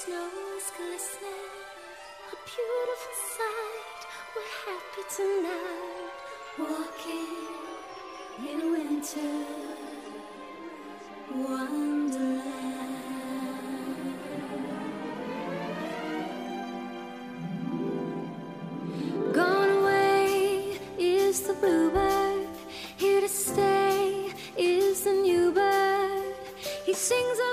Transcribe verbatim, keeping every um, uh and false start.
snow is glistening, a beautiful sight. We're happy tonight, walking in a winter wonderland. Gone away is the bluebird, here to stay is the new bird. He sings